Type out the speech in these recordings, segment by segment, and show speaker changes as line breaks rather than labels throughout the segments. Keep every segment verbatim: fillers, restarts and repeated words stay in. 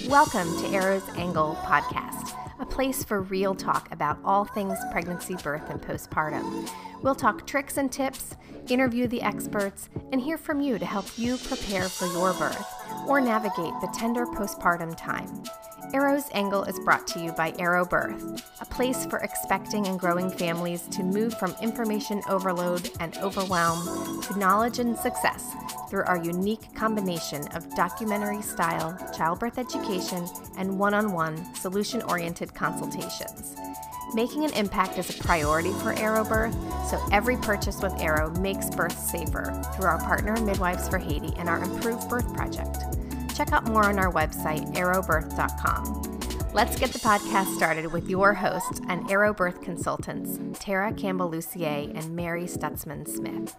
Welcome to Arrow's Angle podcast, a place for real talk about all things pregnancy, birth, and postpartum. We'll talk tricks and tips, interview the experts, and hear from you to help you prepare for your birth or navigate the tender postpartum time. Arrow's Angle is brought to you by Arrow Birth, a place for expecting and growing families to move from information overload and overwhelm to knowledge and success through our unique combination of documentary-style childbirth education and one-on-one solution-oriented consultations. Making an impact is a priority for Arrow Birth, so every purchase with Arrow makes birth safer through our partner Midwives for Haiti and our Improved Birth Project. Check out more on our website, arrow birth dot com. Let's get the podcast started with your hosts and Arrow Birth consultants, Tara Campbell-Lucier and Mary Stutzman-Smith.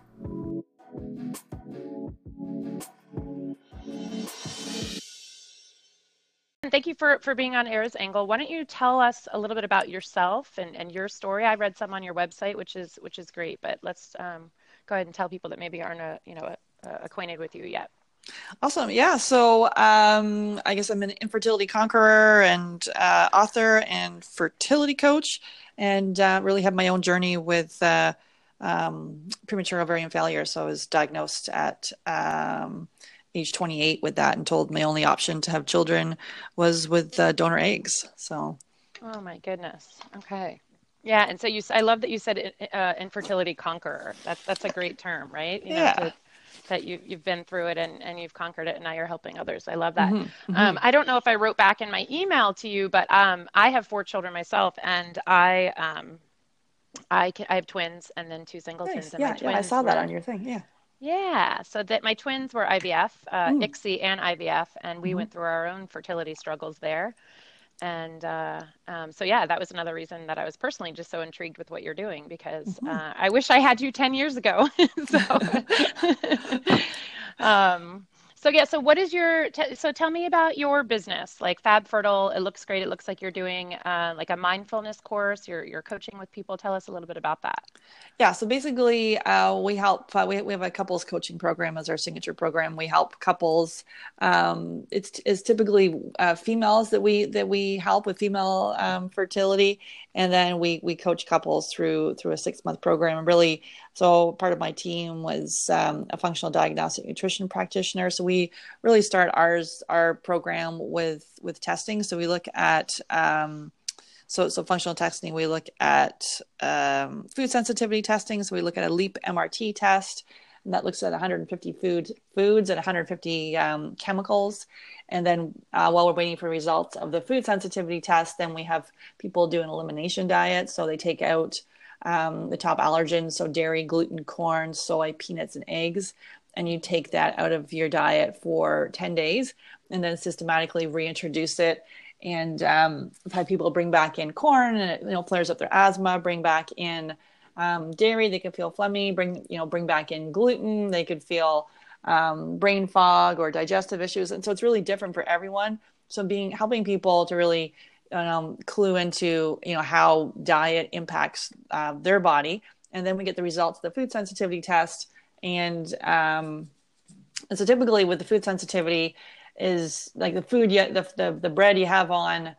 Thank you for, for being on Arrow's Angle. Why don't you tell us a little bit about yourself and, and your story? I read some on your website, which is which is great, but let's um, go ahead and tell people that maybe aren't uh, you know uh, acquainted with you yet.
Awesome. Yeah. So um, I guess I'm an infertility conqueror and uh, author and fertility coach, and uh, really have my own journey with uh, um, premature ovarian failure. So I was diagnosed at um, age twenty-eight with that and told my only option to have children was with uh, donor eggs. So.
Oh my goodness. Okay. Yeah. And so you, I love that you said uh, infertility conqueror. That's, that's a great term, right? You
yeah.
know, to, that you, you've been through it and, and you've conquered it and now you're helping others. I love that.
Mm-hmm, mm-hmm.
Um, I don't know if I wrote back in my email to you, but um, I have four children myself, and I um, I, I have twins and then two singletons.
Nice.
And
Yeah,
my twins
yeah, I saw
were,
that on your thing. Yeah.
Yeah. So that my twins were I V F, uh,
Mm.
I C S I and I V F, and we
Mm-hmm.
went through our own fertility struggles there. And uh, um, so, yeah, that was another reason that I was personally just so intrigued with what you're doing, because
Mm-hmm.
uh, I wish I had you ten years ago. so, um, so, yeah, so what is your, t- so tell me about your business, like Fab Fertile. It looks great. It looks like you're doing uh, like a mindfulness course. You're, you're coaching with people. Tell us a little bit about that.
Yeah, so basically, uh, we help. Uh, we we have a couples coaching program as our signature program. We help couples. Um, it's it's typically uh, females that we that we help with female um, fertility, and then we we coach couples through through a six month program. And really, so part of my team was um, a functional diagnostic nutrition practitioner. So we really start ours our program with with testing. So we look at um, So, so functional testing, we look at um, food sensitivity testing. So we look at a LEAP M R T test, and that looks at one hundred fifty food foods and one hundred fifty um, chemicals. And then uh, while we're waiting for results of the food sensitivity test, then we have people do an elimination diet. So they take out um, the top allergens, so dairy, gluten, corn, soy, peanuts, and eggs. And you take that out of your diet for ten days and then systematically reintroduce it. And um, I've had people bring back in corn, and it, you know, flares up their asthma. Bring back in um, dairy, they could feel phlegmy. Bring, you know, bring back in gluten, they could feel um, brain fog or digestive issues. And so it's really different for everyone. So being helping people to really um, clue into, you know, how diet impacts uh, their body, and then we get the results of the food sensitivity test. And um, and so typically with the food sensitivity, is like the food, you, the, the the bread you have on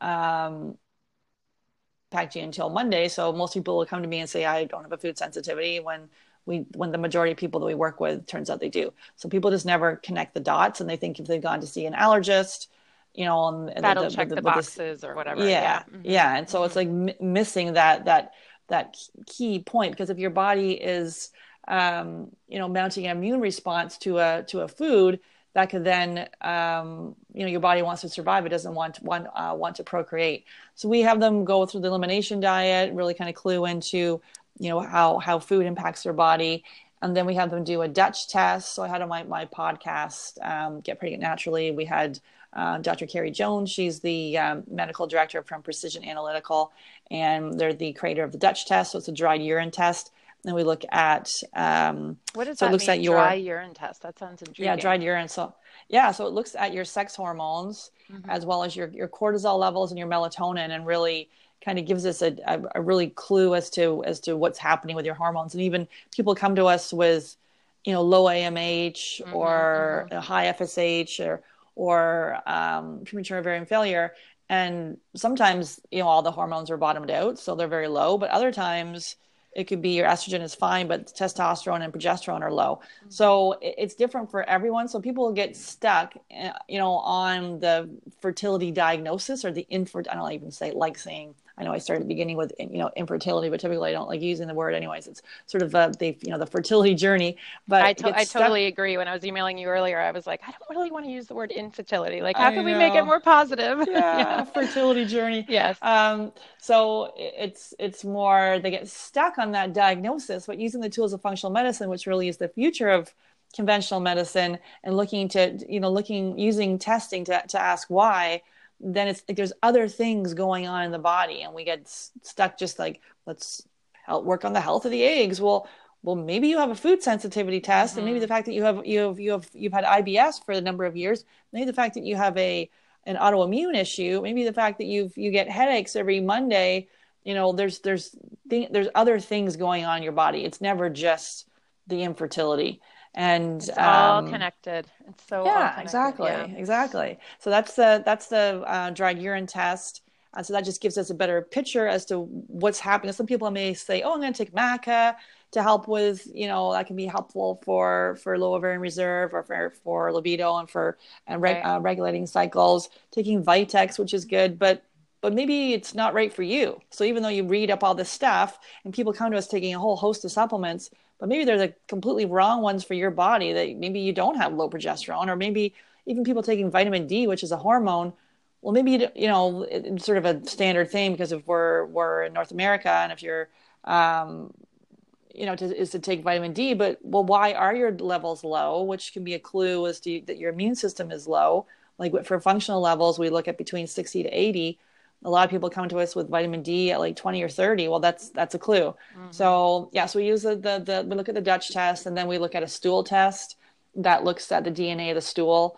um, packed you until Monday. So most people will come to me and say, I don't have a food sensitivity, when we when the majority of people that we work with, turns out they do. So people just never connect the dots, and they think if they've gone to see an allergist, you know, and
That'll
the, the,
check
the,
the,
the
boxes
this,
or whatever.
Yeah,
yeah, mm-hmm.
yeah. And so mm-hmm. it's like m- missing that that that key point, because if your body is um, you know mounting an immune response to a to a food, that could then, um, you know, your body wants to survive. It doesn't want want uh, want to procreate. So we have them go through the elimination diet, really kind of clue into, you know, how how food impacts their body, and then we have them do a Dutch test. So I had on my my podcast, um, Get Pregnant Naturally. We had uh, Doctor Carrie Jones. She's the um, medical director from Precision Analytical, and they're the creator of the Dutch test. So it's a dried urine test. And we look at um,
what does
so
that
it looks
mean?
At your
dry urine test. That sounds intriguing.
Yeah, dried urine. So yeah, so it looks at your sex hormones mm-hmm. as well as your your cortisol levels and your melatonin, and really kind of gives us a, a, a really clue as to as to what's happening with your hormones. And even people come to us with, you know, low A M H mm-hmm, or mm-hmm. high F S H or or um, premature ovarian failure. And sometimes, you know, all the hormones are bottomed out, so they're very low. But other times it could be your estrogen is fine, but testosterone and progesterone are low. Mm-hmm. So it's different for everyone. So people get stuck, you know, on the fertility diagnosis or the infer. I don't even say like saying. I know I started beginning with, you know, infertility, but typically I don't like using the word anyways. It's sort of uh, the, you know, the fertility journey. But
I, to- I totally agree. When I was emailing you earlier, I was like, I don't really want to use the word infertility. Like, how I can know. we make it more positive?
Yeah, yeah. Fertility journey.
Yes.
Um, so it's it's more they get stuck on that diagnosis, but using the tools of functional medicine, which really is the future of conventional medicine, and looking to, you know, looking using testing to to ask why. Then it's like there's other things going on in the body, and we get stuck just like, let's help work on the health of the eggs. Well, well, maybe you have a food sensitivity test, mm-hmm. and maybe the fact that you have you have you have you've had I B S for a number of years, maybe the fact that you have a an autoimmune issue, maybe the fact that you've you get headaches every Monday. You know, there's there's th- there's other things going on in your body. It's never just the infertility. And
it's all um, connected. It's so
yeah,
all connected.
exactly,
yeah.
exactly. So that's the that's the uh, dried urine test. Uh, so that just gives us a better picture as to what's happening. Some people may say, "Oh, I'm going to take maca to help with, you know, that can be helpful for for low ovarian reserve or for for libido and for and reg, right. uh, regulating cycles." Taking Vitex, which is good, but but maybe it's not right for you. So even though you read up all this stuff and people come to us taking a whole host of supplements, but maybe they're the completely wrong ones for your body, that maybe you don't have low progesterone, or maybe even people taking vitamin D, which is a hormone. Well, maybe, you, you know, it's sort of a standard thing because if we're, we're in North America and if you're, um, you know, to, is to take vitamin D, but well, why are your levels low? Which can be a clue as to that your immune system is low. Like for functional levels, we look at between sixty to eighty. A lot of people come to us with vitamin D at like twenty or thirty. Well, that's that's a clue. Mm-hmm. So yeah, so we use the, the the we look at the Dutch test, and then we look at a stool test that looks at the D N A of the stool.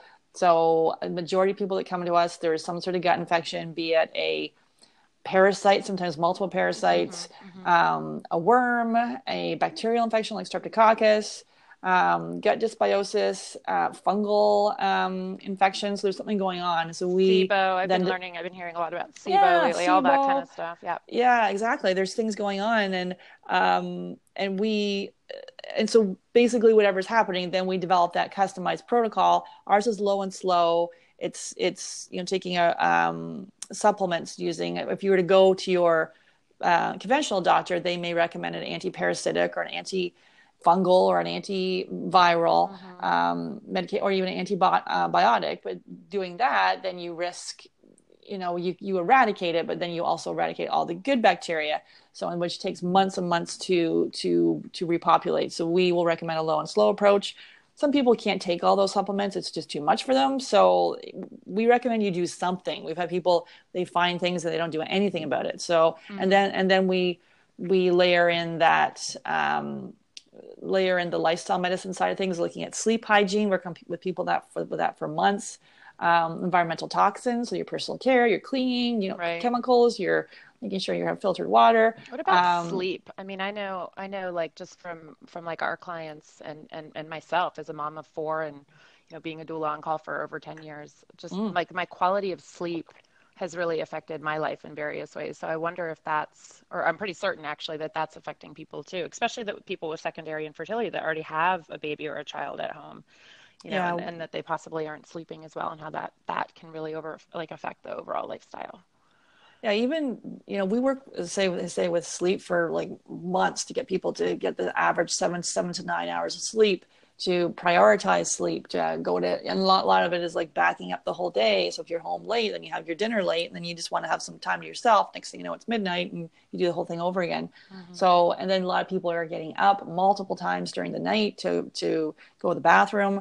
So a majority of people that come to us, there is some sort of gut infection, be it a parasite, sometimes multiple parasites, mm-hmm, mm-hmm. Um, a worm, a bacterial infection like Streptococcus, um, gut dysbiosis, uh, fungal um, infections. There's something going on. So we
SIBO. I've been
d-
learning. I've been hearing a lot about SIBO
yeah,
lately.
SIBO.
All that kind of stuff. Yeah.
Yeah, exactly. There's things going on, and um, and we and so basically whatever's happening, then we develop that customized protocol. Ours is low and slow. It's it's you know taking a um, supplements using. If you were to go to your uh, conventional doctor, they may recommend an anti-parasitic or an anti-fungal or an antiviral mm-hmm. um, medication, or even an antibiotic. But doing that, then you risk, you know, you, you eradicate it, but then you also eradicate all the good bacteria. So in which takes months and months to to to repopulate. So we will recommend a low and slow approach. Some people can't take all those supplements. It's just too much for them. So we recommend you do something. We've had people, they find things and they don't do anything about it. So, mm-hmm. and then, and then we, we layer in that, um, layer in the lifestyle medicine side of things, looking at sleep hygiene, work on, with people that for, with that for months, um, environmental toxins, so your personal care, your cleaning, you know, right. chemicals, your making sure you have filtered water.
What about um, sleep? I mean, I know, I know, like just from, from like our clients and, and, and myself as a mom of four and, you know, being a doula on call for over ten years, just mm. like my quality of sleep has really affected my life in various ways. So I wonder if that's, or I'm pretty certain actually that that's affecting people too, especially the people with secondary infertility that already have a baby or a child at home, you know, yeah. and, and that they possibly aren't sleeping as well, and how that, that can really over like affect the overall lifestyle.
Yeah, even, you know, we work, say, say with sleep for like months to get people to get the average seven, seven to nine hours of sleep, to prioritize sleep, to go to, and a lot, a lot of it is like backing up the whole day. So if you're home late, then you have your dinner late, and then you just want to have some time to yourself. Next thing you know, it's midnight and you do the whole thing over again. Mm-hmm. So, and then a lot of people are getting up multiple times during the night to, to go to the bathroom.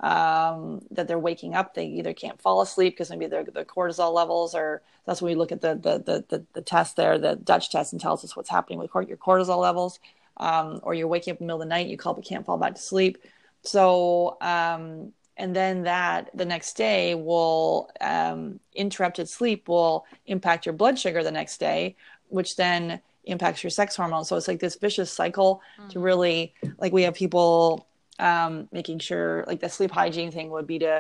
Um, that they're waking up, they either can't fall asleep because maybe their the cortisol levels are, that's when we look at the, the, the, the, the test there, the Dutch test, and tells us what's happening with your cortisol levels, um, or you're waking up in the middle of the night, you call but can't fall back to sleep. So, um, and then that the next day will, um, interrupted sleep will impact your blood sugar the next day, which then impacts your sex hormones. So it's like this vicious cycle mm-hmm. to really, like we have people, um, making sure like the sleep hygiene thing would be to,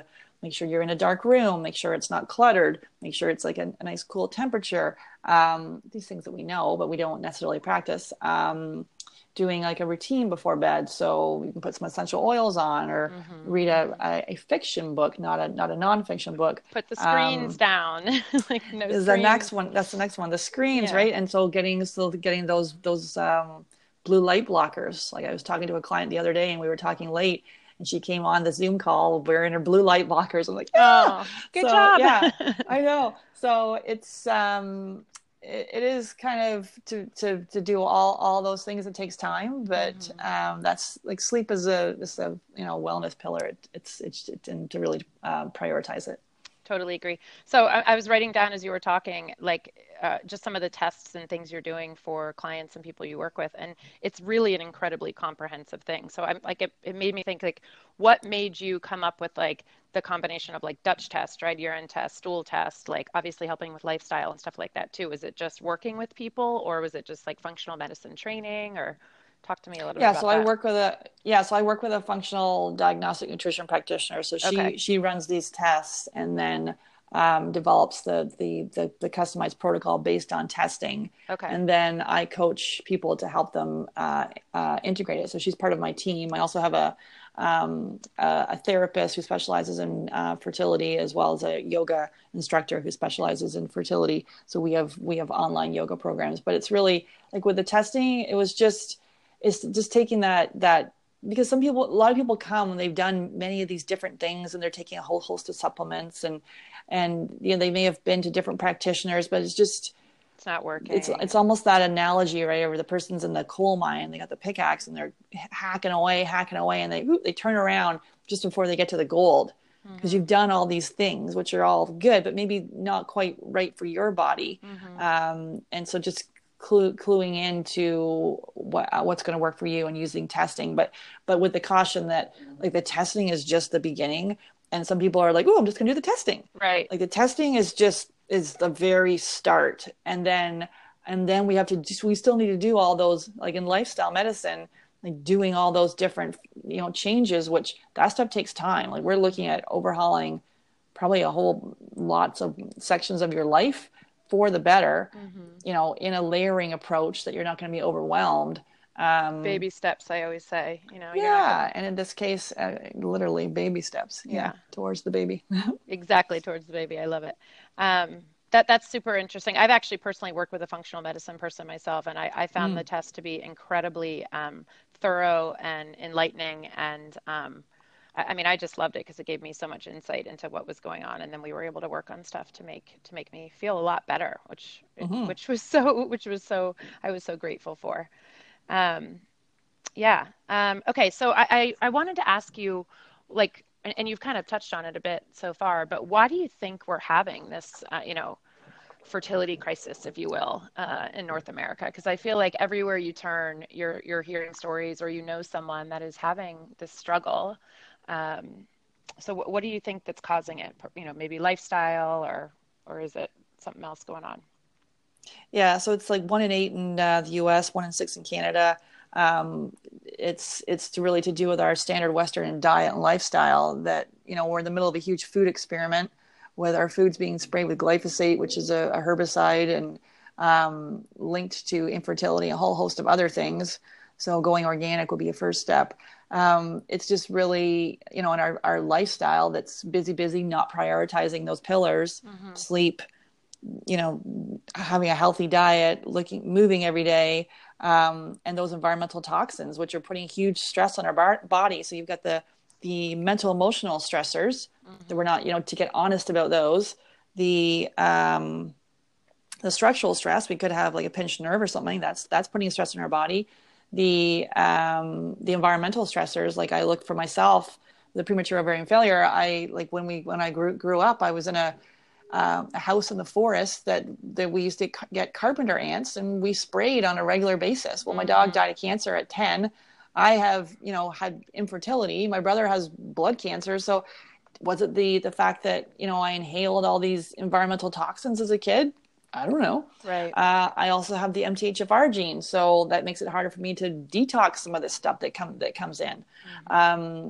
make sure you're in a dark room, make sure it's not cluttered, make sure it's like a, a nice cool temperature. Um, these things that we know, but we don't necessarily practice. Um, doing like a routine before bed, so you can put some essential oils on, or mm-hmm. read a, a, a fiction book, not a not a nonfiction book.
Put the screens um, down. Like no
is
screens.
the next one. That's the next one. The screens, yeah. right? And so getting so getting those those um, blue light blockers. Like I was talking to a client the other day, and we were talking late, and she came on the Zoom call wearing her blue light blockers. I'm like, ah!
oh, good
so,
job.
Yeah, I know. So it's. Um, it is kind of to, to, to do all, all those things. It takes time, but mm-hmm. um, that's like sleep is a, is a, you know, wellness pillar. It, it's, it's, it's and to really uh, prioritize it.
Totally agree. So I, I was writing down as you were talking, like uh, just some of the tests and things you're doing for clients and people you work with. And it's really an incredibly comprehensive thing. So I'm like, it, it made me think like, what made you come up with like the combination of like Dutch test, right? Urine test, stool test, like obviously helping with lifestyle and stuff like that too. Was it just working with people, or was it just like functional medicine training, or talk to me a little
yeah,
bit about
so
that.
I work with a yeah, so I work with a functional diagnostic nutrition practitioner. So she
Okay.
she runs these tests and then um, develops the, the the the customized protocol based on testing.
Okay.
And then I coach people to help them uh, uh, integrate it. So she's part of my team. I also have a um, a, a therapist who specializes in uh, fertility, as well as a yoga instructor who specializes in fertility. So we have we have online yoga programs. But it's really like with the testing, it was just it's just taking that that because some people, a lot of people come and they've done many of these different things and they're taking a whole host of supplements and and you know they may have been to different practitioners, but it's just
it's not working.
It's it's almost that analogy, right? Where the person's in the coal mine, they got the pickaxe and they're hacking away, hacking away, and they whoop, they turn around just before they get to the gold because mm-hmm. you've done all these things, which are all good, but maybe not quite right for your body. Mm-hmm. Um, and so just clue, cluing into what uh, what's going to work for you and using testing, but but with the caution that like the testing is just the beginning. And some people are like, oh, I'm just going to do the testing.
Right.
Like the testing is just is the very start. And then and then we have to just, we still need to do all those, like in lifestyle medicine, like doing all those different, you know, changes, which that stuff takes time. Like we're looking at overhauling probably a whole lots of sections of your life for the better, mm-hmm. you know, in a layering approach that you're not going to be overwhelmed. Um,
baby steps, I always say, you know.
Yeah,
gonna...
and in this case, uh, literally baby steps. Yeah, yeah. Towards the baby.
Exactly, towards the baby. I love it. Um, that that's super interesting. I've actually personally worked with a functional medicine person myself, and I, I found mm. the test to be incredibly um, thorough and enlightening. And um, I, I mean, I just loved it because it gave me so much insight into what was going on, and then we were able to work on stuff to make to make me feel a lot better, which mm-hmm. which was so which was so I was so grateful for. Um, yeah. Um, okay. So I, I, I wanted to ask you, like, and, and you've kind of touched on it a bit so far, but why do you think we're having this, uh, you know, fertility crisis, if you will, uh, in North America? Because I feel like everywhere you turn, you're, you're hearing stories or, you know, someone that is having this struggle. Um, so what, what do you think that's causing it? You know, maybe lifestyle or, or is it something else going on?
Yeah, so it's like one in eight in uh, the U S, one in six in Canada. Um, it's it's to really to do with our standard Western diet and lifestyle that, you know, we're in the middle of a huge food experiment with our foods being sprayed with glyphosate, which is a, a herbicide and um, linked to infertility, a whole host of other things. So going organic would be a first step. Um, it's just really, you know, in our, our lifestyle that's busy, busy, not prioritizing those pillars, mm-hmm. sleep, you know, having a healthy diet, looking, moving every day, um, and those environmental toxins, which are putting huge stress on our bar- body. So you've got the, the mental, emotional stressors mm-hmm. that we're not, you know, to get honest about those, the, um, the structural stress, we could have like a pinched nerve or something that's, that's putting stress in our body. The, um, the environmental stressors, like I look for myself, the premature ovarian failure. I like when we, when I grew, grew up, I was in a, Um, a house in the forest that, that we used to get carpenter ants and we sprayed on a regular basis. Well, my mm-hmm. dog died of cancer at ten. I have, you know, had infertility. My brother has blood cancer. So was it the, the fact that, you know, I inhaled all these environmental toxins as a kid? I don't know.
Right.
Uh, I also have the M T H F R gene. So that makes it harder for me to detox some of this stuff that come, that comes in. Mm-hmm. Um,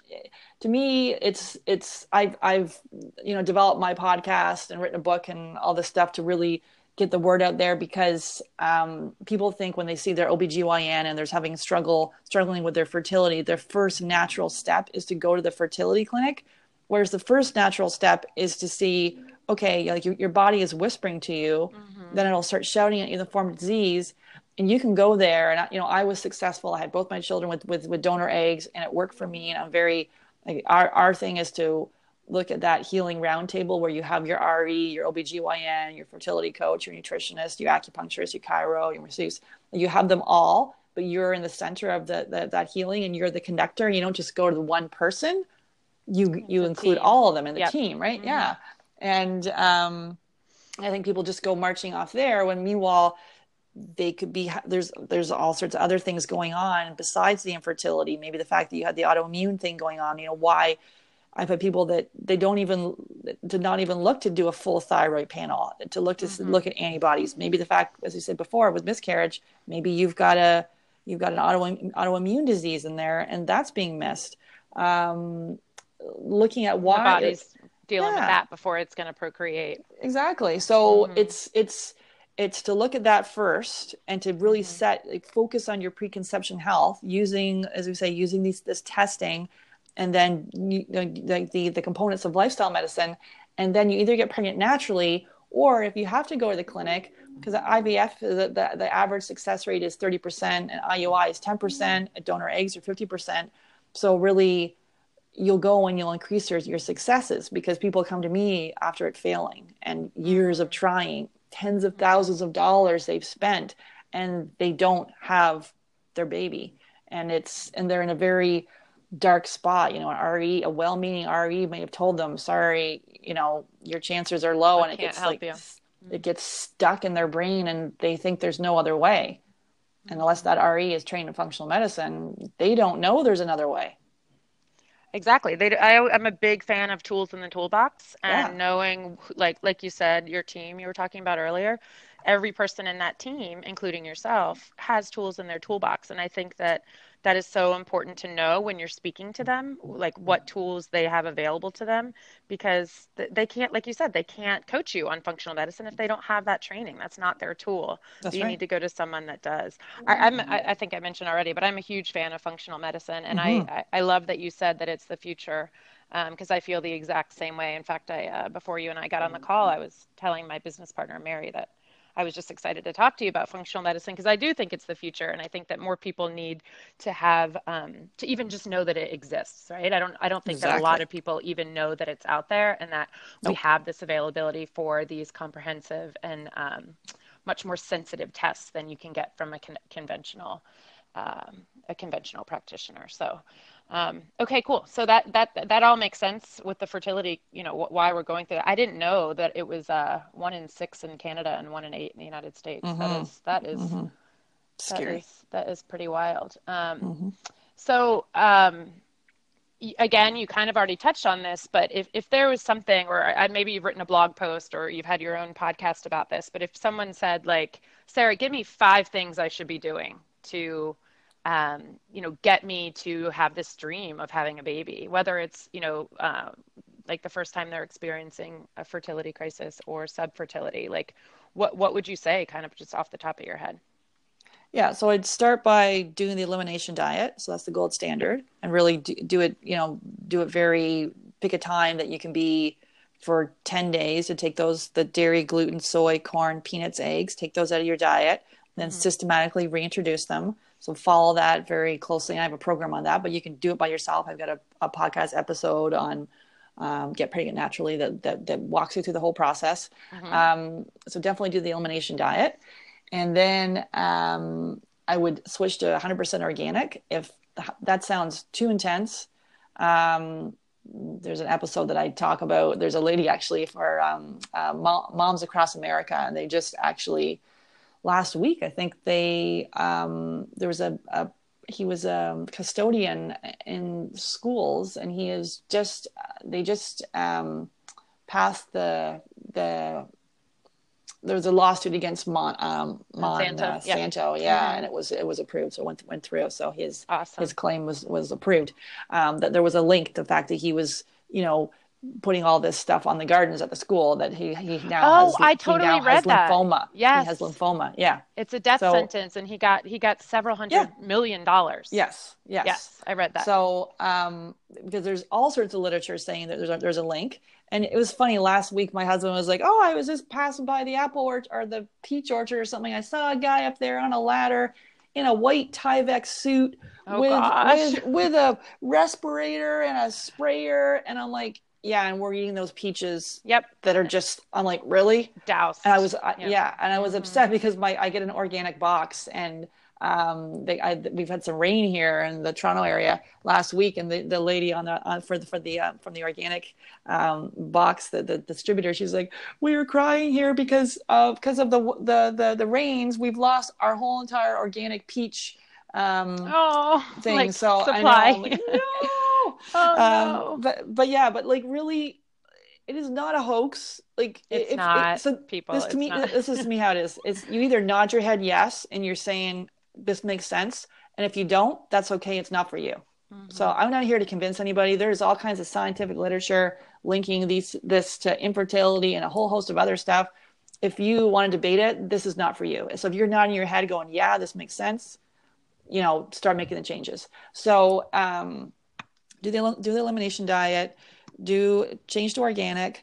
to me, it's, it's, I've, I've, you know, developed my podcast and written a book and all this stuff to really get the word out there, because um, people think when they see their O B G Y N and there's having struggle, struggling with their fertility, their first natural step is to go to the fertility clinic. Whereas the first natural step is to see, okay, like your, your body is whispering to you, mm-hmm. then it'll start shouting at you in the form of disease. And you can go there. And, you know, I was successful. I had both my children with, with, with donor eggs, and it worked for me. And I'm very, like, our, our thing is to look at that healing roundtable where you have your R E, your O B G Y N, your fertility coach, your nutritionist, your acupuncturist, your chiro, your masseuse. You have them all, but you're in the center of the, the that healing, and you're the conductor. You don't just go to the one person. You it's you include team. all of them in the yep. team, right? Mm-hmm. Yeah. And um, I think people just go marching off there, when meanwhile they could be, there's there's all sorts of other things going on besides the infertility. Maybe the fact that you had the autoimmune thing going on. You know, why I've had people that they don't even, did not even look to do a full thyroid panel, to look to mm-hmm. look at antibodies. Maybe the fact, as you said before, with miscarriage, maybe you've got a, you've got an auto, autoimmune disease in there, and that's being missed. Um, looking at why
the body's dealing yeah. with that before it's going to procreate.
Exactly. So mm-hmm. it's, it's, it's to look at that first, and to really mm-hmm. set, like, focus on your preconception health using, as we say, using these, this testing, and then you know, like the, the components of lifestyle medicine. And then you either get pregnant naturally, or if you have to go to the clinic, because I V F, the, the, the average success rate is thirty percent, and I U I is ten percent, donor eggs are fifty percent. So really, you'll go and you'll increase your, your successes, because people come to me after it failing and years of trying, tens of thousands of dollars they've spent, and they don't have their baby. And it's, and they're in a very dark spot. You know, an R E, a well-meaning R E may have told them, sorry, you know, your chances are low, I and it gets like, you. it gets stuck in their brain, and they think there's no other way. And unless that R E is trained in functional medicine, they don't know there's another way.
Exactly. They, I, I'm a big fan of tools in the toolbox, and yeah. knowing, like, like you said, your team you were talking about earlier, every person in that team, including yourself, has tools in their toolbox. And I think that that is so important to know when you're speaking to them, like what tools they have available to them, because they can't, like you said, they can't coach you on functional medicine if they don't have that training. That's not their tool. That's you right. need to go to someone that does. I, I'm, I think I mentioned already, but I'm a huge fan of functional medicine. And mm-hmm. I, I love that you said that it's the future, because um, I feel the exact same way. In fact, I uh, before you and I got on the call, I was telling my business partner, Mary, that I was just excited to talk to you about functional medicine, because I do think it's the future. And I think that more people need to have, um, to even just know that it exists, right? I don't, I don't think exactly. that a lot of people even know that it's out there, and that nope. we have this availability for these comprehensive and um, much more sensitive tests than you can get from a con- conventional, um, a conventional practitioner. So, Um, okay, cool. So that, that, that all makes sense with the fertility, you know, wh- why we're going through that. I didn't know that it was, uh, one in six in Canada and one in eight in the United States. Mm-hmm. That is, that is, mm-hmm. Scary. That is, that is pretty wild. Um, mm-hmm. so, um, y- again, you kind of already touched on this, but if, if there was something, or I, maybe you've written a blog post or you've had your own podcast about this, but if someone said, like, Sarah, give me five things I should be doing to, Um, you know, get me to have this dream of having a baby, whether it's, you know, uh, like the first time they're experiencing a fertility crisis or subfertility, like what, what would you say, kind of just off the top of your head?
Yeah. So I'd start by doing the elimination diet. So that's the gold standard, and really do, do it, you know, do it very, pick a time that you can be for ten days to take those, the dairy, gluten, soy, corn, peanuts, eggs, take those out of your diet, then mm-hmm. systematically reintroduce them. So follow that very closely. And I have a program on that, but you can do it by yourself. I've got a, a podcast episode on um, Get Pregnant Naturally that, that, that walks you through the whole process. Mm-hmm. Um, so definitely do the elimination diet. And then um, I would switch to one hundred percent organic. If that sounds too intense, um, there's an episode that I talk about. There's a lady actually for um, uh, Moms Across America, and they just actually... last week, I think they, um, there was a, a, he was a custodian in schools, and he is just, they just um, passed the, the there was a lawsuit against Mon, um,
Monsanto,
Monsanto,
yeah.
Santo, yeah,
Mhm.
and it was it was approved, so it went went through. So his
Awesome.
his claim was was approved. Um, that there was a link to the fact that he was, you know, putting all this stuff on the gardens at the school. That he he now
Oh,
has
I
he now
totally
has
read that.
lymphoma. He has
Yes.
lymphoma. Yeah.
It's a death
So
sentence, and he got he got several
yeah.
hundred million dollars.
Yes. Yes.
Yes, I read that.
So, um, because there's all sorts of literature saying that there's a, there's a link. And it was funny, last week my husband was like, oh, I was just passing by the apple orchard or the peach orchard or something. I saw a guy up there on a ladder in a white Tyvek suit
Oh
with
gosh.
with with a respirator and a sprayer. And I'm like, yeah, and we're eating those peaches
Yep.
that are just, I'm like, really?
Doused.
And I was, I,
Yep.
yeah, and I was
Mhm.
upset because my I get an organic box, and um, they, I, we've had some rain here in the Toronto area last week, and the, the lady on the on, for the for the uh, from the organic um, box, the, the distributor, she's like, we were crying here because of because of the, the the the rains, we've lost our whole entire organic peach um,
Oh,
thing.
like
So
supply.
I know, I'm like, no,
Oh
um,
no.
but but yeah, but like really. It is not a hoax. Like
It's
if
not,
it, so
people.
this to
It's
me,
not.
this is to me how it is. It's you either nod your head yes, and you're saying this makes sense, and if you don't, that's okay. It's not for you.
Mhm.
So I'm not here to convince anybody. There's all kinds of scientific literature linking these this to infertility and a whole host of other stuff. If you want to debate it, this is not for you. So if you're nodding your head, going, "Yeah, this makes sense," you know, start making the changes. So um, do the do the elimination diet. Do change to organic.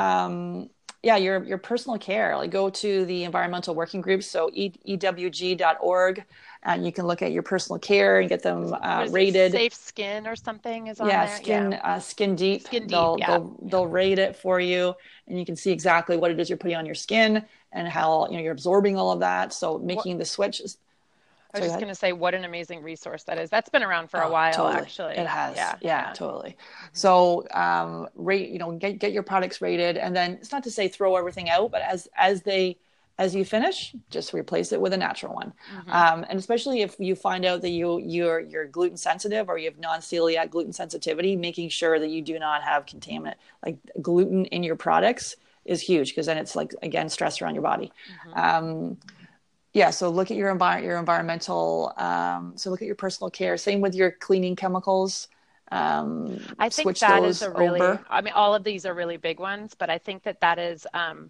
Um, yeah, your your personal care. Like go to the environmental working groups, so e- ewg dot org, and you can look at your personal care and get them uh,
What is it?
rated.
Safe Skin or something is on
Yeah,
there.
skin
Yeah.
uh, skin deep.
Skin Deep.
They'll
Yeah.
they'll they'll rate it for you, and you can see exactly what it is you're putting on your skin and how you know you're absorbing all of that. So making the switch. Is,
I was just going to say, what an amazing resource that is. That's been around for a
Oh,
while,
totally.
actually.
It has.
Yeah.
Yeah, totally. So, um, rate, you know, get, get your products rated, and then it's not to say throw everything out, but as, as they, as you finish, just replace it with a natural one.
Mhm.
Um, and especially if you find out that you, you're, you're gluten sensitive or you have non-celiac gluten sensitivity, making sure that you do not have contaminant like gluten in your products is huge. Because then it's like, again, stress around your body.
Mhm.
Um, Yeah, so look at your envi- your environmental. Um, so look at your personal care. Same with your cleaning chemicals. Um,
I think
switch
that
those
is a really,
over.
I mean, all of these are really big ones, but I think that that is um,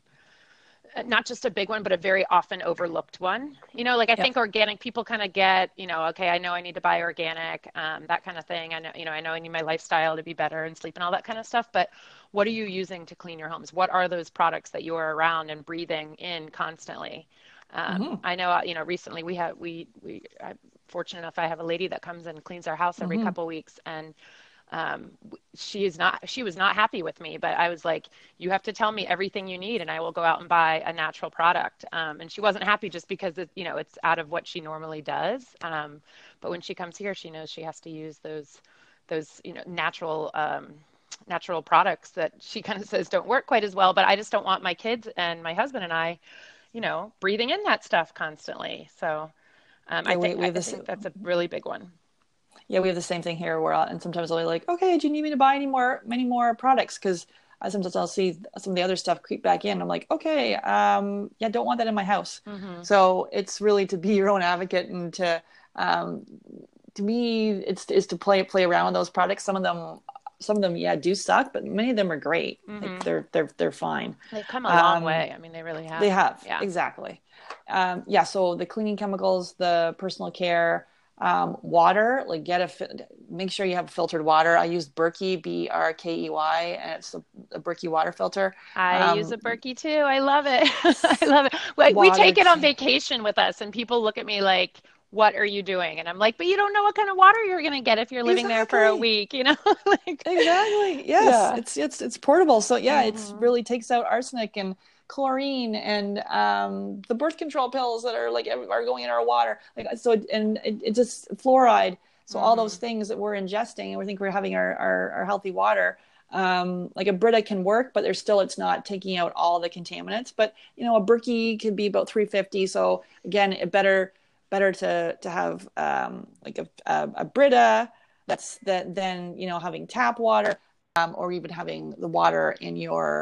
not just a big one, but a very often overlooked one. You know, like I
Yep.
think organic people kind of get, you know, okay, I know I need to buy organic, um, that kind of thing. I know, you know, I know I need my lifestyle to be better and sleep and all that kind of stuff. But what are you using to clean your homes? What are those products that you are around and breathing in constantly? Um,
Mm-hmm.
I know, uh, you know, recently we have, we, we, I'm fortunate enough, I have a lady that comes and cleans our house every
Mm-hmm.
couple weeks, and um, she is not, she was not happy with me, but I was like, you have to tell me everything you need and I will go out and buy a natural product. Um, and she wasn't happy just because it, you know, it's out of what she normally does. Um, but when she comes here, she knows she has to use those, those, you know, natural, um, natural products that she kind of says don't work quite as well, but I just don't want my kids and my husband and I, you know, breathing in that stuff constantly. So um, I
Yeah, we,
think
we
I
have this.
think that's a really big one.
Yeah, we have the same thing here. Where I'll, and sometimes I'll be like, okay, do you need me to buy any more, many more products? Because I sometimes I'll see some of the other stuff creep back in. I'm like, okay, um, yeah, don't want that in my house.
Mm-hmm.
So it's really to be your own advocate and to, um, to me, it's is to play play around with those products. Some of them, some of them, yeah, do suck, but many of them are great.
Mm-hmm.
Like they're they're they're fine.
They've come a long
Um,
way. I mean, they really have.
They have,
Yeah.
exactly. Um, yeah, so the cleaning chemicals, the personal care, um, water, like get a, fi- make sure you have filtered water. I use Berkey, B R K E Y, and it's a, a Berkey water filter.
I
Um,
use a Berkey too. I love it. I love it. Like, we
water
take it on
can-
vacation with us, and people look at me like, "What are you doing?" And I'm like, "But you don't know what kind of water you're going to get if you're living there for a
Exactly.
week, you know?" Like,
Exactly. Yes.
Yeah.
It's it's it's portable. So yeah, it's
Mhm.
really takes out arsenic and chlorine and um, the birth control pills that are like are going in our water. Like so, and it, it just fluoride. So all those things that we're ingesting, and we think we're having our our, our healthy water. Um, like a Brita can work, but there's still it's not taking out all the contaminants. But you know, a Berkey could be about three fifty. So again, it better better to to have um, like a, a a Brita that's that than you know having tap water um, or even having the water in your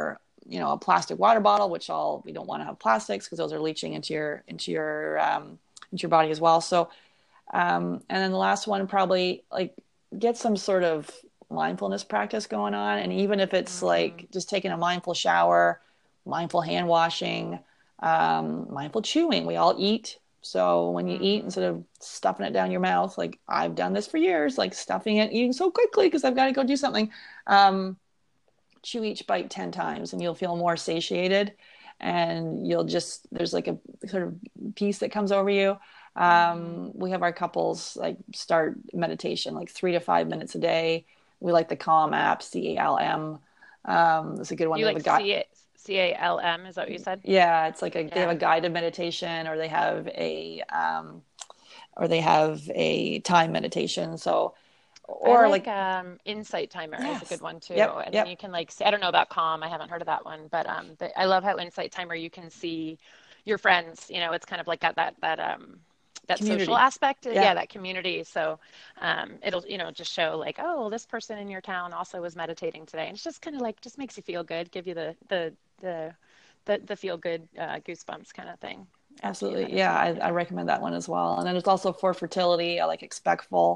you know, a plastic water bottle, which all, we don't want to have plastics because those are leaching into your, into your, um, into your body as well. So, um, and then the last one, probably like get some sort of mindfulness practice going on. And even if it's mm-hmm. like just taking a mindful shower, mindful hand washing, um, mindful chewing, we all eat. So when you mm-hmm. eat, instead of stuffing it down your mouth, like I've done this for years, like stuffing it, eating so quickly because I've got to go do something. Um, chew each bite ten times and you'll feel more satiated, and you'll just, there's like a sort of peace that comes over you. Um, mm-hmm. We have our couples like start meditation, like three to five minutes a day. We like the Calm app, C A L M. Um, it's a good one.
You
they
like
have a
C A, C A L M, is that what you said?
Yeah, it's like a,
yeah.
they have a guided meditation, or they have a, um, or they have a time meditation. So, or
I like,
like
um, Insight Timer yes. is a good one too.
Yep,
and
yep.
then you can like, see, I don't know about Calm. I haven't heard of that one, but um, the, I love how Insight Timer, you can see your friends, you know, it's kind of like got that, that, um, that community. Social aspect. Yeah. yeah, that community. So um, it'll, you know, just show like, oh, well, this person in your town also was meditating today. And it's just kind of like, just makes you feel good, give you the, the, the, the, the feel good uh, goosebumps kind of thing.
Absolutely. Yeah, I, I recommend that one as well. And then it's also for fertility. I like Expectful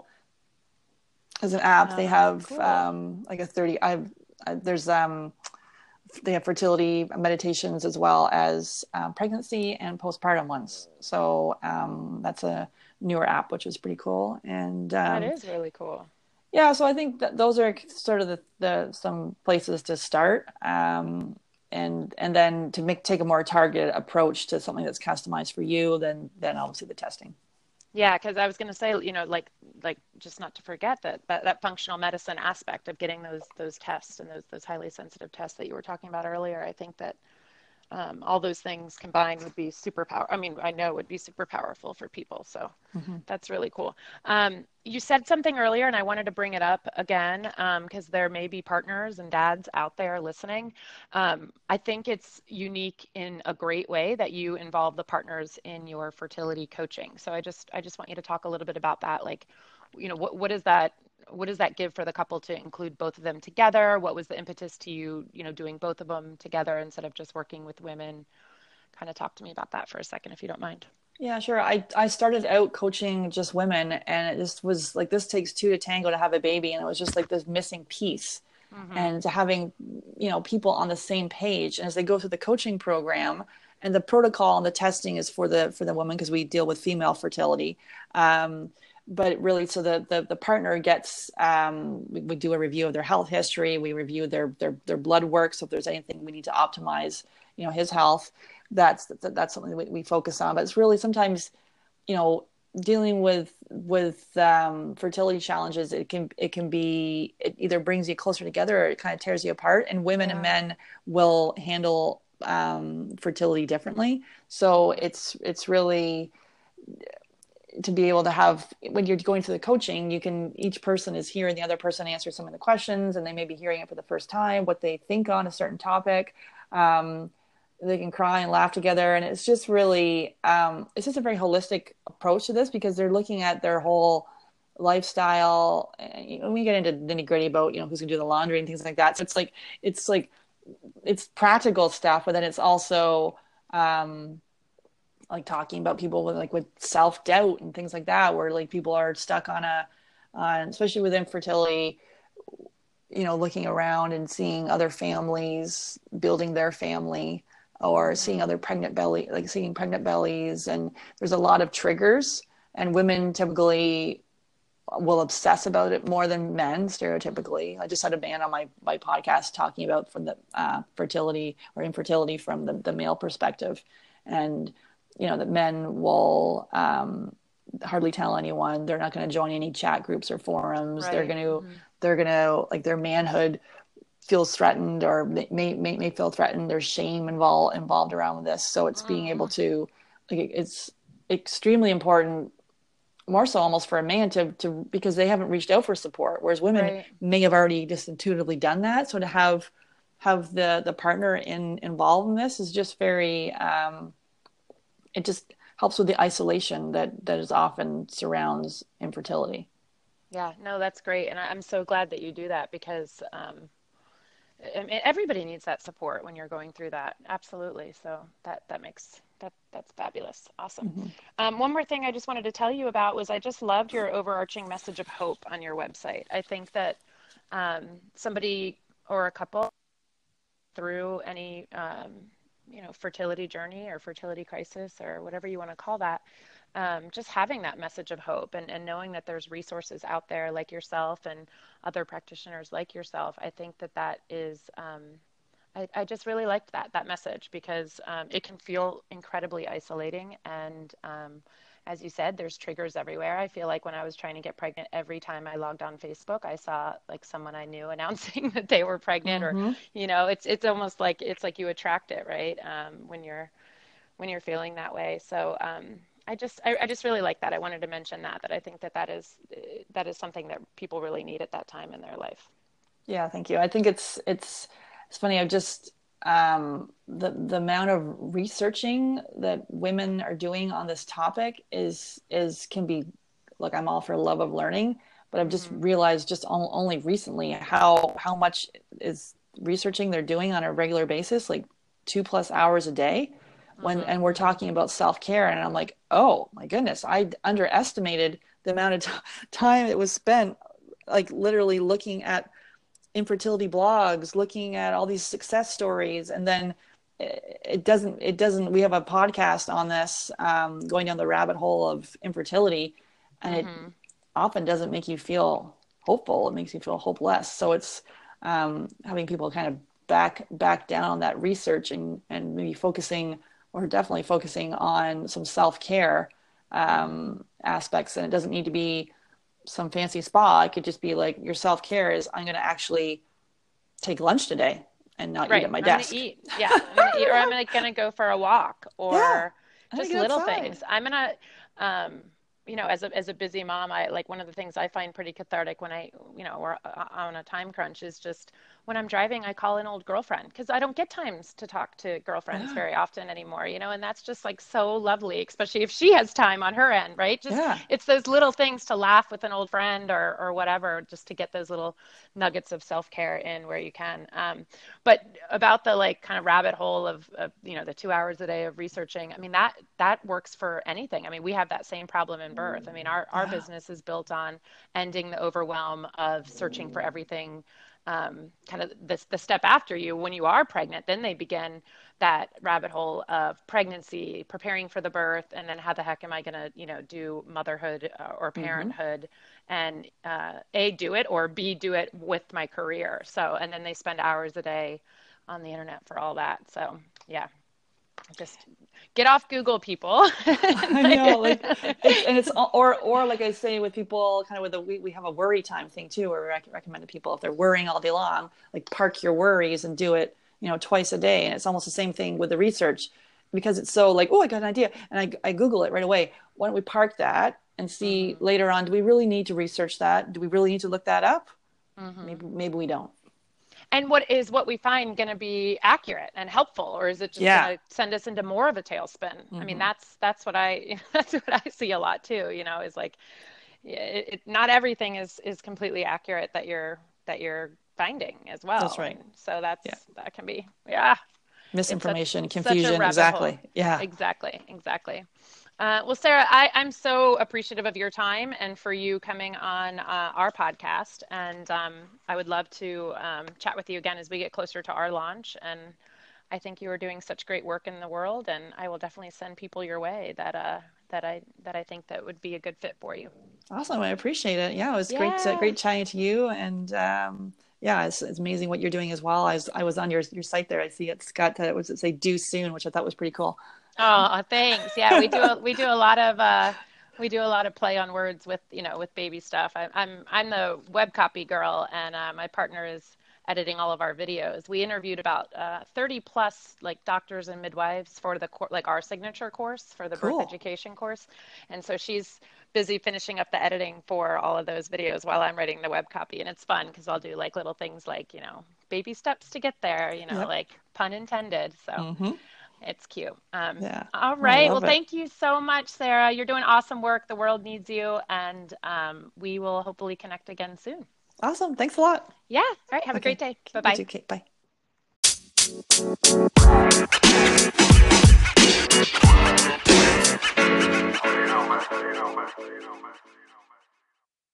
as an app. Oh, they have cool. um, like a thirty, I've, I, there's, um, they have fertility meditations as well as um, pregnancy and postpartum ones. So um, that's a newer app, which is pretty cool. And um,
that is really cool.
Yeah. So I think that those are sort of the, the some places to start. Um, and, and then to make, take a more targeted approach to something that's customized for you, then, then obviously the testing.
Yeah, because I was going to say, you know, like, like just not to forget that, that that functional medicine aspect of getting those those tests and those those highly sensitive tests that you were talking about earlier. I think that um, all those things combined would be super power. I mean, I know would be super powerful for people. So mm-hmm. that's really cool. Um, you said something earlier, and I wanted to bring it up again because um, there may be partners and dads out there listening. Um, I think it's unique in a great way that you involve the partners in your fertility coaching. So I just I just want you to talk a little bit about that. Like, you know, what what is that? What does that give for the couple to include both of them together? What was the impetus to you, you know, doing both of them together instead of just working with women? Kind of talk to me about that for a second, if you don't mind.
Yeah, sure. I, I started out coaching just women, and it just was like, this takes two to tango to have a baby. And it was just like this missing piece. Mm-hmm. And to having, you know, people on the same page. And as they go through the coaching program, and the protocol and the testing is for the, for the woman, because we deal with female fertility. Um, But really, so the, the, the partner gets, um, we, we do a review of their health history. We review their, their, their blood work. So if there's anything we need to optimize, you know, his health, that's, that's something that we, we focus on. But it's really sometimes, you know, dealing with, with, um, fertility challenges, it can, it can be, it either brings you closer together or it kind of tears you apart, and women yeah. and men will handle, um, fertility differently. So it's, it's really, to be able to have, when you're going through the coaching, you can, each person is hearing the other person answer some of the questions, and they may be hearing it for the first time, what they think on a certain topic. Um, they can cry and laugh together. And it's just really, um, it's just a very holistic approach to this, because they're looking at their whole lifestyle. And we get into nitty gritty about, you know, who's gonna do the laundry and things like that. So it's like, it's like, it's practical stuff, but then it's also, um, like talking about people with like with self-doubt and things like that, where like people are stuck on a, on, especially with infertility, you know, looking around and seeing other families building their family, or seeing other pregnant belly, like seeing pregnant bellies. And there's a lot of triggers, and women typically will obsess about it more than men stereotypically. I just had a man on my, my podcast talking about from the uh, fertility or infertility from the, the male perspective. And you know, that men will um, hardly tell anyone. They're not going to join any chat groups or forums. Right. They're going to, mm-hmm. they're going to, like, their manhood feels threatened, or may, may, may feel threatened. There's shame involved, involved around this. So it's mm-hmm. being able to, like, it's extremely important, more so almost for a man to, to, because they haven't reached out for support. Whereas women right. may have already just intuitively done that. So to have, have the, the partner in involved in this is just very, um, it just helps with the isolation that, that is often surrounds infertility.
Yeah, no, that's great. And I'm so glad that you do that, because, um, I mean, everybody needs that support when you're going through that. Absolutely. So that, that makes, that, that's fabulous. Awesome.
Mm-hmm.
Um, one more thing I just wanted to tell you about was I just loved your overarching message of hope on your website. I think that um, somebody or a couple through any, um, you know, fertility journey or fertility crisis or whatever you want to call that, um, just having that message of hope and, and knowing that there's resources out there like yourself and other practitioners like yourself, I think that that is, um, I, I just really liked that, that message because um, it can feel incredibly isolating. And um, as you said, there's triggers everywhere. I feel like when I was trying to get pregnant, every time I logged on Facebook, I saw like someone I knew announcing that they were pregnant or,
Mm-hmm.
you know, it's, it's almost like, it's like you attract it, right? Um, when you're, when you're feeling that way. So um, I just, I, I just really like that. I wanted to mention that, that I think that that is, that is something that people really need at that time in their life.
Yeah, thank you. I think it's it's it's funny. I've just um, the the amount of researching that women are doing on this topic is is can be. Look, I'm all for love of learning, but I've just
Mm-hmm.
realized just on, only recently how how much is researching they're doing on a regular basis, like two plus hours a day. When
Mm-hmm.
and we're
Mm-hmm.
talking about self care, and I'm like, oh my goodness, I underestimated the amount of t- time it was spent, like literally looking at infertility blogs, looking at all these success stories, and then it doesn't it doesn't we have a podcast on this, um, going down the rabbit hole of infertility, and it
Mm-hmm.
often doesn't make you feel hopeful. It makes you feel hopeless. So it's um, having people kind of back back down on that research and and maybe focusing, or definitely focusing on some self-care
Mm-hmm.
um, aspects. And it doesn't need to be some fancy spa. It could just be like your self-care is, I'm going to actually take lunch today and not eat
Right.
at my
I'm going to
desk.
eat. Yeah. I'm going to eat, or I'm going to go for a walk
Yeah.
or
I'm going
just
to get
little
outside.
things. I'm going to, um, you know, as a, as a busy mom, I like one of the things I find pretty cathartic when I, you know, we're on a time crunch is just when I'm driving, I call an old girlfriend because I don't get times to talk to girlfriends
Yeah.
very often anymore, you know, and that's just like so lovely, especially if she has time on her end, right? Just
Yeah.
it's those little things to laugh with an old friend or, or whatever, just to get those little nuggets of self-care in where you can. Um, but about the like kind of rabbit hole of, of, you know, the two hours a day of researching, I mean, that, that works for anything. I mean, we have that same problem in birth. I mean, our, our
Yeah.
business is built on ending the overwhelm of searching for everything, um, kind of the, the step after you when you are pregnant. Then they begin that rabbit hole of pregnancy, preparing for the birth, and then how the heck am I going to, you know, do motherhood uh, or
Mm-hmm.
parenthood, and uh, A, do it, or B, do it with my career. So, and then they spend hours a day on the internet for all that. So, yeah, just get off Google, people.
I know, like it's, and it's, or, or like I say with people kind of with a, we, we have a worry time thing too, where we rec- recommend to people if they're worrying all day long, like park your worries and do it, you know, twice a day. And it's almost the same thing with the research, because it's so like, oh, I got an idea. And I, I Google it right away. Why don't we park that and see
Mm-hmm.
later on, do we really need to research that? Do we really need to look that up?
Mm-hmm.
Maybe, maybe we don't.
And what is what we find going to be accurate and helpful, or is it just going
Yeah.
to send us into more of a tailspin? I mean,
Mm-hmm.
that's that's what I that's what I see a lot too. You know, is like it, it, not everything is is completely accurate that you're that you're finding as
That's
well,
right.
and so that's
Yeah.
that can be yeah, it's such
Misinformation,
such a
confusion.
rabbit hole.
Exactly. Yeah.
Exactly, exactly. Uh, well, Sarah, I, I'm so appreciative of your time and for you coming on uh, our podcast. And um, I would love to um, chat with you again as we get closer to our launch. And I think you are doing such great work in the world, and I will definitely send people your way that uh, that I that I think that would be a good fit for you.
Awesome. I appreciate it. Yeah, it was great, uh,
Yeah.
great chatting to you. And um, yeah, it's, it's amazing what you're doing as well. I was, I was on your, your site there. I see it's got, uh, was it say due soon, which I thought was pretty cool.
Oh, thanks. Yeah, we do a, we do a lot of uh, we do a lot of play on words with you know with baby stuff. I, I'm I'm the web copy girl, and uh, my partner is editing all of our videos. We interviewed about uh, thirty plus like doctors and midwives for the cour like our signature course for the birth
Cool.
education course, and so she's busy finishing up the editing for all of those videos while I'm writing the web copy, and it's fun because I'll do like little things like you know baby steps to get there, you know
Yep.
like pun intended. So.
Mm-hmm.
It's cute. Um,
Yeah.
all
I
right. Well,
love it.
thank you so much, Sarah. You're doing awesome work. The world needs you, and um, we will hopefully connect again soon.
Awesome. Thanks a lot.
Yeah. All right. Have okay. a great day. Bye-bye.
You too, Kate. Bye. You know, man. You know, man. You know, man.